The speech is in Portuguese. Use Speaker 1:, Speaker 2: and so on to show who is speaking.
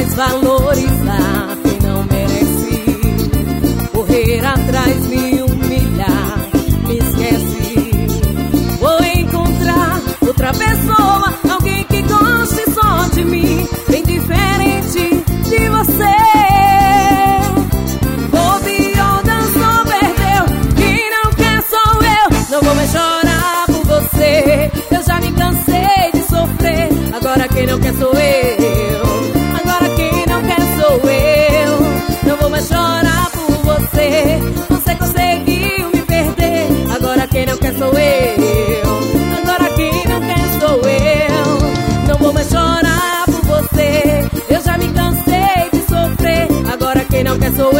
Speaker 1: mais valorizar quem não merece, correr atrás, me humilhar, me esquece. Vou encontrar outra pessoa, alguém que goste só de mim, bem diferente de você. Bobeou, dançou, perdeu, quem não quer sou eu. Não vou mais chorar por você, eu já me cansei de sofrer. Agora quem não quer sou eu, agora quem não quer sou eu. Não vou mais chorar por você, você conseguiu me perder. Agora quem não quer sou eu, agora quem não quer sou eu. Não vou mais chorar por você, eu já me cansei de sofrer. Agora quem não quer sou